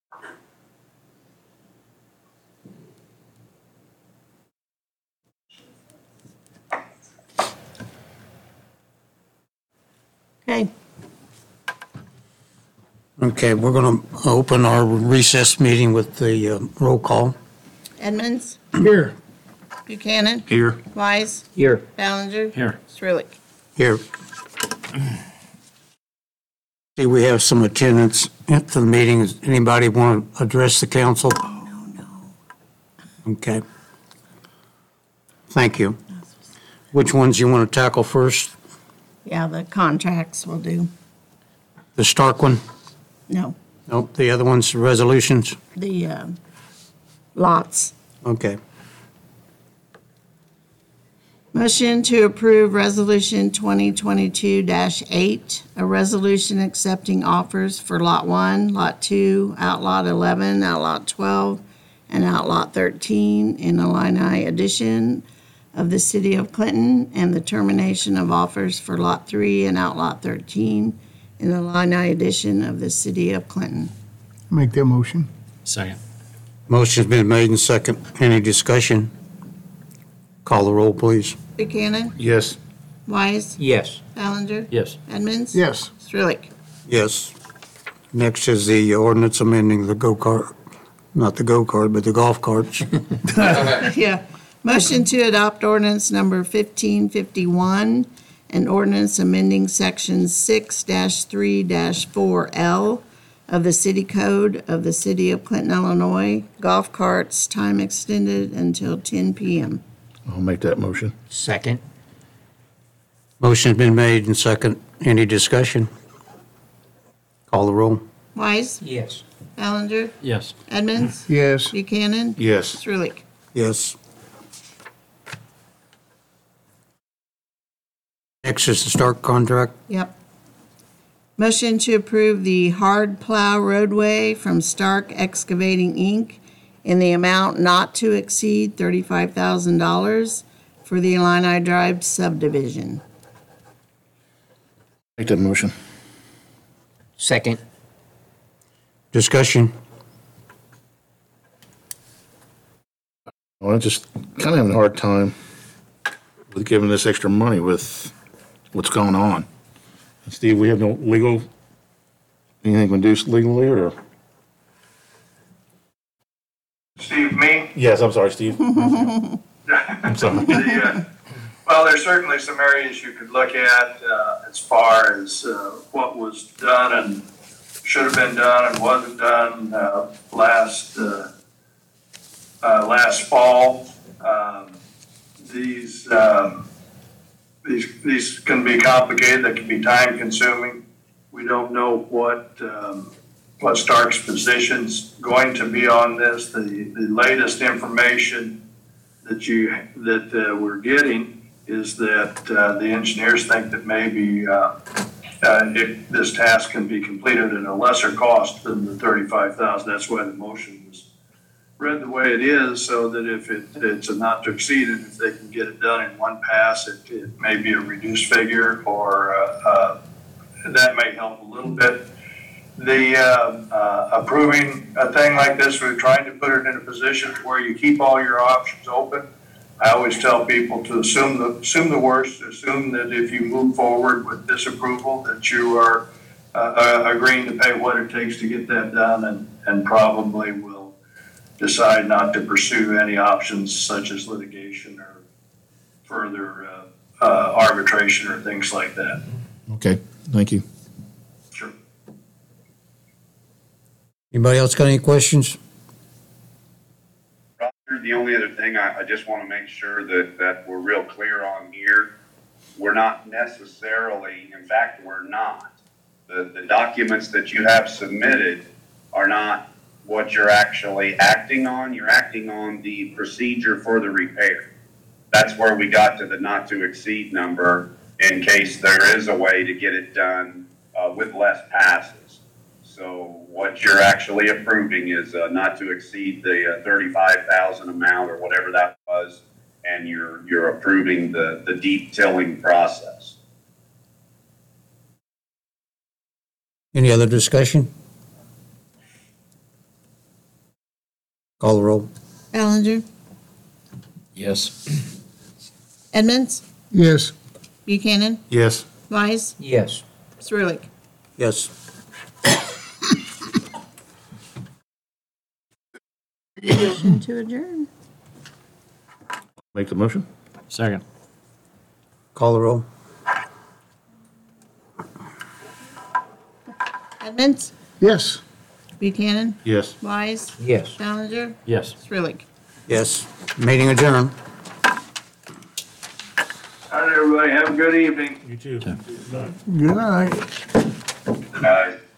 Okay. Okay, we're going to open our recess meeting with the roll call. Edmonds, Here. Buchanan, Here. Wise, Here. Ballinger, Here. Strelick. Here. See, we have some attendance at the meeting. Does anybody want to address the council? No. Okay. Thank you. Which ones you want to tackle first? Yeah, the contracts will do. The Stark one? No, Nope, the other one's resolutions? the lots. Okay. Motion to approve Resolution 2022-8, a resolution accepting offers for Lot 1, Lot 2, Outlot 11, Outlot 12, and Outlot 13 in Illini addition of the City of Clinton, and the termination of offers for Lot 3 and Outlot 13 in the Illini addition of the City of Clinton. Make that motion. Second. Motion's been made and second. Any discussion? Call the roll, please. Buchanan, Yes. Wise, Yes. Ballinger, Yes. Edmonds. Yes. Strelick. Yes. Next is the ordinance amending the go-kart, not the go-kart, but the golf carts. Yeah. Motion to adopt ordinance number 1551, an ordinance amending section 6-3-4L of the City Code of the City of Clinton, Illinois, golf carts, time extended until 10 p.m. I'll make that motion. Second. Motion's been made and second. Any discussion? Call the roll. Wise, Yes. Ballinger, Yes. Edmonds, Yes. Buchanan, Yes. Strelick. Yes. Next is the Stark contract. Yep. Motion to approve the hard plow roadway from Stark Excavating, Inc. in the amount not to exceed $35,000 for the Illini Drive subdivision. Make that motion. Second. Discussion. Well, I'm just kind of having a hard time with giving this extra money with what's going on. Steve, we have no legal, anything we can do legally or? Steve, me? Yes, I'm sorry, Steve. I'm sorry. Well, there's certainly some areas you could look at as far as what was done and should have been done and wasn't done last fall. These can be complicated. They can be time consuming. We don't know what Stark's position's going to be on this. The latest information that we're getting is that the engineers think that maybe this task can be completed at a lesser cost than the $35,000. That's why the motion was read the way it is, so that if it's a not to exceed, and if they can get it done in one pass, it may be a reduced figure, or that may help a little bit. The approving a thing like this, we're trying to put it in a position where you keep all your options open. I always tell people to assume the worst, assume that if you move forward with this approval, that you are agreeing to pay what it takes to get that done, and probably will decide not to pursue any options such as litigation or further arbitration or things like that. Okay, thank you. Sure. Anybody else got any questions? Roger, the only other thing I just want to make sure that we're real clear on here, we're not necessarily, in fact, we're not. The documents that you have submitted are not what you're actually acting on. You're acting on the procedure for the repair. That's where we got to the not to exceed number in case there is a way to get it done with less passes. So what you're actually approving is not to exceed the 35,000 amount or whatever that was, and you're approving the deep tilling process. Any other discussion? Call the roll. Ballinger, Yes. Edmonds, Yes. Buchanan, Yes. Wise, Yes. Sirlik. Yes. Motion to adjourn. Make the motion? Second. Call the roll. Edmonds, Yes. Buchanan, Yes. Wise, Yes. Ballinger, Yes. Sirlik. Yes. Meeting adjourned. All right, everybody, have a good evening. You too. Good night. Guys.